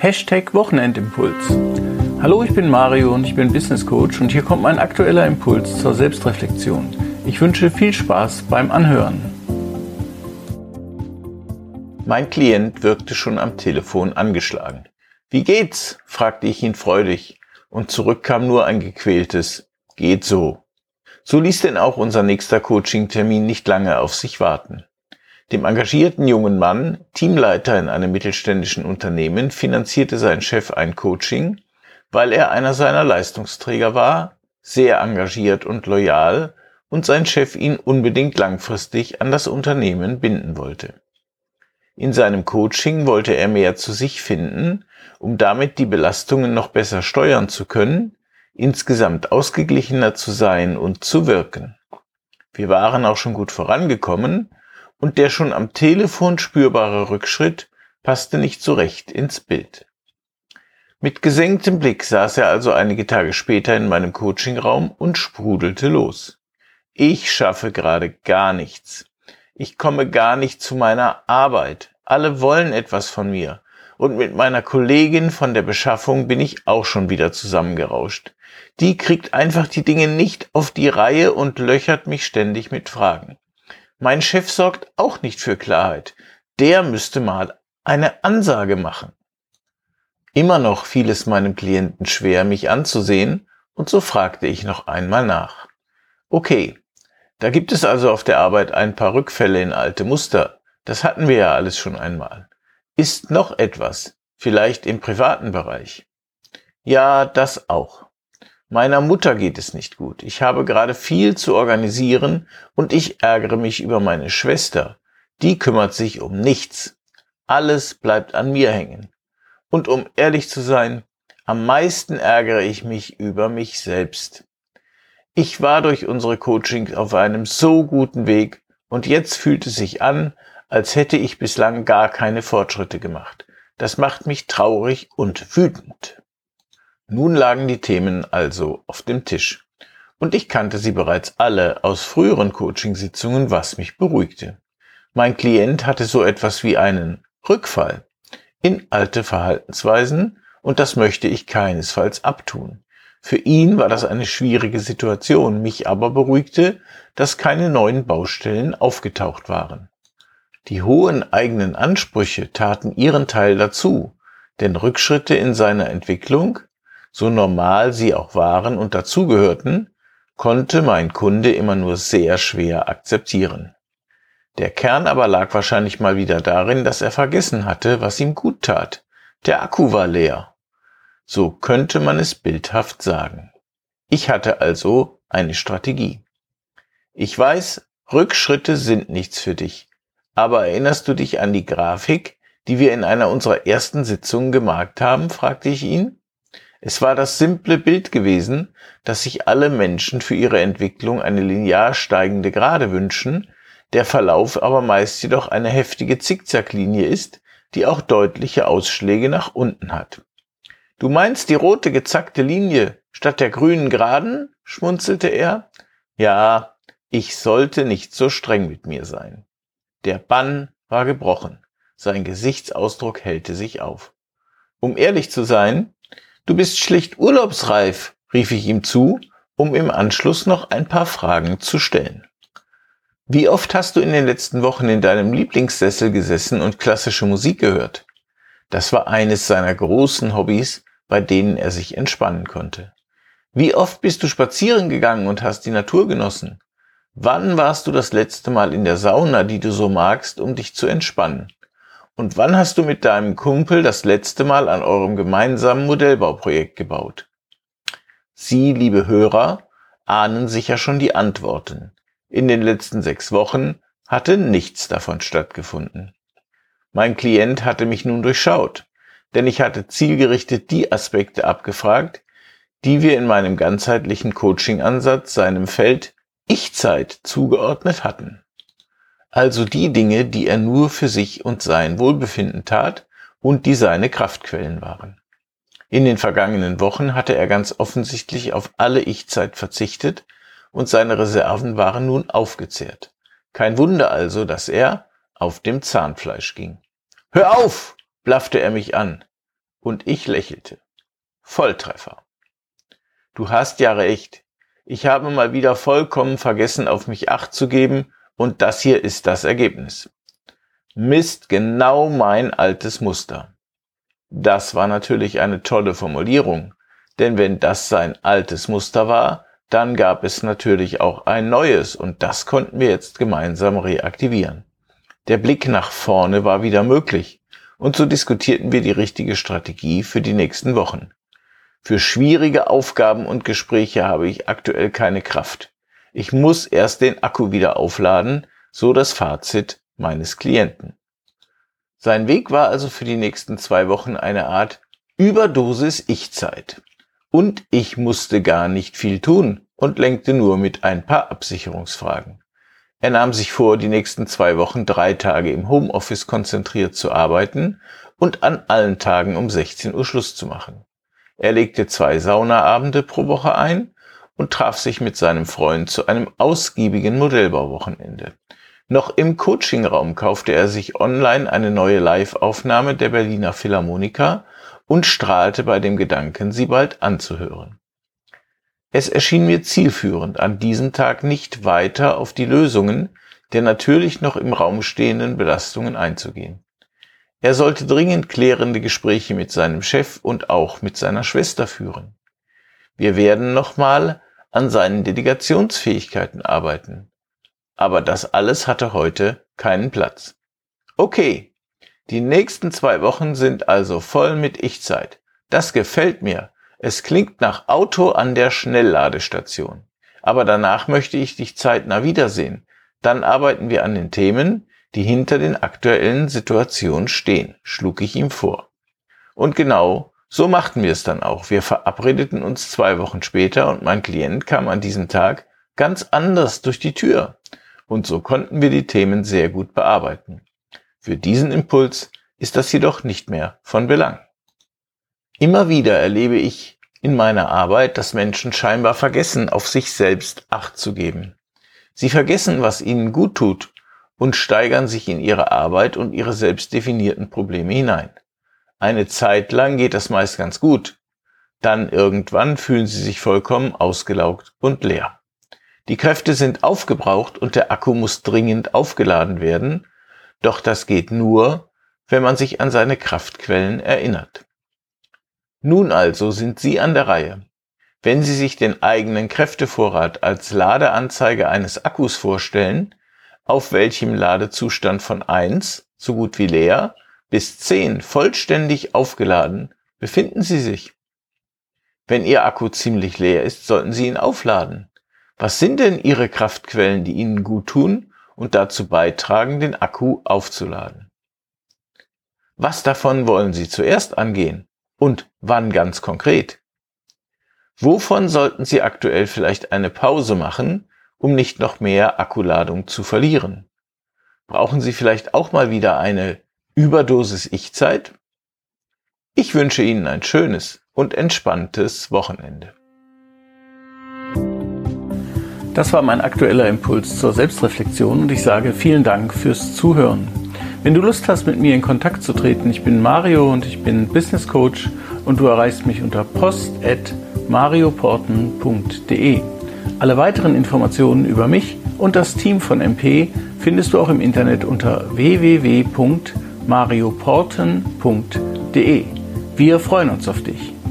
#Wochenendimpuls. Hallo, ich bin Mario und ich bin Business Coach und hier kommt mein aktueller Impuls zur Selbstreflexion. Ich wünsche viel Spaß beim Anhören. Mein Klient wirkte schon am Telefon angeschlagen. »Wie geht's?« fragte ich ihn freudig und zurück kam nur ein gequältes »Geht so«. So ließ denn auch unser nächster Coaching-Termin nicht lange auf sich warten. Dem engagierten jungen Mann, Teamleiter in einem mittelständischen Unternehmen, finanzierte sein Chef ein Coaching, weil er einer seiner Leistungsträger war, sehr engagiert und loyal und sein Chef ihn unbedingt langfristig an das Unternehmen binden wollte. In seinem Coaching wollte er mehr zu sich finden, um damit die Belastungen noch besser steuern zu können, insgesamt ausgeglichener zu sein und zu wirken. Wir waren auch schon gut vorangekommen und der schon am Telefon spürbare Rückschritt passte nicht so recht ins Bild. Mit gesenktem Blick saß er also einige Tage später in meinem Coachingraum und sprudelte los. Ich schaffe gerade gar nichts. Ich komme gar nicht zu meiner Arbeit. Alle wollen etwas von mir. Und mit meiner Kollegin von der Beschaffung bin ich auch schon wieder zusammengerauscht. Die kriegt einfach die Dinge nicht auf die Reihe und löchert mich ständig mit Fragen. Mein Chef sorgt auch nicht für Klarheit. Der müsste mal eine Ansage machen. Immer noch fiel es meinem Klienten schwer, mich anzusehen, und so fragte ich noch einmal nach. Okay, da gibt es also auf der Arbeit ein paar Rückfälle in alte Muster. Das hatten wir ja alles schon einmal. Ist noch etwas, vielleicht im privaten Bereich? Ja, das auch. Meiner Mutter geht es nicht gut. Ich habe gerade viel zu organisieren und ich ärgere mich über meine Schwester. Die kümmert sich um nichts. Alles bleibt an mir hängen. Und um ehrlich zu sein, am meisten ärgere ich mich über mich selbst. Ich war durch unsere Coachings auf einem so guten Weg und jetzt fühlt es sich an, als hätte ich bislang gar keine Fortschritte gemacht. Das macht mich traurig und wütend. Nun lagen die Themen also auf dem Tisch. Und ich kannte sie bereits alle aus früheren Coachingsitzungen, was mich beruhigte. Mein Klient hatte so etwas wie einen Rückfall in alte Verhaltensweisen und das möchte ich keinesfalls abtun. Für ihn war das eine schwierige Situation, mich aber beruhigte, dass keine neuen Baustellen aufgetaucht waren. Die hohen eigenen Ansprüche taten ihren Teil dazu, denn Rückschritte in seiner Entwicklung, so normal sie auch waren und dazugehörten, konnte mein Kunde immer nur sehr schwer akzeptieren. Der Kern aber lag wahrscheinlich mal wieder darin, dass er vergessen hatte, was ihm gut tat. Der Akku war leer. So könnte man es bildhaft sagen. Ich hatte also eine Strategie. Ich weiß, Rückschritte sind nichts für dich. Aber erinnerst du dich an die Grafik, die wir in einer unserer ersten Sitzungen gemarkt haben, fragte ich ihn. Es war das simple Bild gewesen, dass sich alle Menschen für ihre Entwicklung eine linear steigende Gerade wünschen, der Verlauf aber meist jedoch eine heftige Zickzacklinie ist, die auch deutliche Ausschläge nach unten hat. »Du meinst die rote gezackte Linie statt der grünen Geraden?« schmunzelte er. »Ja, ich sollte nicht so streng mit mir sein.« Der Bann war gebrochen. Sein Gesichtsausdruck hellte sich auf. »Um ehrlich zu sein, du bist schlicht urlaubsreif«, rief ich ihm zu, um im Anschluss noch ein paar Fragen zu stellen. »Wie oft hast du in den letzten Wochen in deinem Lieblingssessel gesessen und klassische Musik gehört?« Das war eines seiner großen Hobbys, bei denen er sich entspannen konnte. »Wie oft bist du spazieren gegangen und hast die Natur genossen? Wann warst du das letzte Mal in der Sauna, die du so magst, um dich zu entspannen? Und wann hast du mit deinem Kumpel das letzte Mal an eurem gemeinsamen Modellbauprojekt gebaut?« Sie, liebe Hörer, ahnen sicher schon die Antworten. In den letzten 6 Wochen hatte nichts davon stattgefunden. Mein Klient hatte mich nun durchschaut, denn ich hatte zielgerichtet die Aspekte abgefragt, die wir in meinem ganzheitlichen Coaching-Ansatz seinem Feld Ich-Zeit zugeordnet hatten. Also die Dinge, die er nur für sich und sein Wohlbefinden tat und die seine Kraftquellen waren. In den vergangenen Wochen hatte er ganz offensichtlich auf alle Ich-Zeit verzichtet und seine Reserven waren nun aufgezehrt. Kein Wunder also, dass er auf dem Zahnfleisch ging. »Hör auf!« blaffte er mich an. Und ich lächelte. Volltreffer. Du hast ja recht. Ich habe mal wieder vollkommen vergessen, auf mich Acht zu geben, und das hier ist das Ergebnis. Mist, genau mein altes Muster. Das war natürlich eine tolle Formulierung, denn wenn das sein altes Muster war, dann gab es natürlich auch ein neues, und das konnten wir jetzt gemeinsam reaktivieren. Der Blick nach vorne war wieder möglich, und so diskutierten wir die richtige Strategie für die nächsten Wochen. Für schwierige Aufgaben und Gespräche habe ich aktuell keine Kraft. Ich muss erst den Akku wieder aufladen, so das Fazit meines Klienten. Sein Weg war also für die nächsten 2 Wochen eine Art Überdosis Ich-Zeit. Und ich musste gar nicht viel tun und lenkte nur mit ein paar Absicherungsfragen. Er nahm sich vor, die nächsten 2 Wochen 3 Tage im Homeoffice konzentriert zu arbeiten und an allen Tagen um 16 Uhr Schluss zu machen. Er legte 2 Saunaabende pro Woche ein und traf sich mit seinem Freund zu einem ausgiebigen Modellbauwochenende. Noch im Coachingraum kaufte er sich online eine neue Live-Aufnahme der Berliner Philharmoniker und strahlte bei dem Gedanken, sie bald anzuhören. Es erschien mir zielführend, an diesem Tag nicht weiter auf die Lösungen der natürlich noch im Raum stehenden Belastungen einzugehen. Er sollte dringend klärende Gespräche mit seinem Chef und auch mit seiner Schwester führen. Wir werden nochmal an seinen Delegationsfähigkeiten arbeiten. Aber das alles hatte heute keinen Platz. Okay, die nächsten 2 Wochen sind also voll mit Ich-Zeit. Das gefällt mir. Es klingt nach Auto an der Schnellladestation. Aber danach möchte ich dich zeitnah wiedersehen. Dann arbeiten wir an den Themen, die hinter den aktuellen Situationen stehen, schlug ich ihm vor. Und genau so machten wir es dann auch. Wir verabredeten uns 2 Wochen später und mein Klient kam an diesem Tag ganz anders durch die Tür. Und so konnten wir die Themen sehr gut bearbeiten. Für diesen Impuls ist das jedoch nicht mehr von Belang. Immer wieder erlebe ich in meiner Arbeit, dass Menschen scheinbar vergessen, auf sich selbst Acht zu geben. Sie vergessen, was ihnen gut tut und steigern sich in ihre Arbeit und ihre selbst definierten Probleme hinein. Eine Zeit lang geht das meist ganz gut. Dann irgendwann fühlen sie sich vollkommen ausgelaugt und leer. Die Kräfte sind aufgebraucht und der Akku muss dringend aufgeladen werden, doch das geht nur, wenn man sich an seine Kraftquellen erinnert. Nun also sind Sie an der Reihe. Wenn Sie sich den eigenen Kräftevorrat als Ladeanzeige eines Akkus vorstellen, auf welchem Ladezustand von 1, so gut wie leer, bis 10 vollständig aufgeladen befinden Sie sich. Wenn Ihr Akku ziemlich leer ist, sollten Sie ihn aufladen. Was sind denn Ihre Kraftquellen, die Ihnen gut tun und dazu beitragen, den Akku aufzuladen? Was davon wollen Sie zuerst angehen und wann ganz konkret? Wovon sollten Sie aktuell vielleicht eine Pause machen, um nicht noch mehr Akkuladung zu verlieren? Brauchen Sie vielleicht auch mal wieder eine Überdosis Ich-Zeit? Ich wünsche Ihnen ein schönes und entspanntes Wochenende. Das war mein aktueller Impuls zur Selbstreflexion und ich sage vielen Dank fürs Zuhören. Wenn du Lust hast, mit mir in Kontakt zu treten, ich bin Mario und ich bin Business Coach und du erreichst mich unter post@marioporten.de. Alle weiteren Informationen über mich und das Team von MP findest du auch im Internet unter www.marioporten.de. Wir freuen uns auf dich.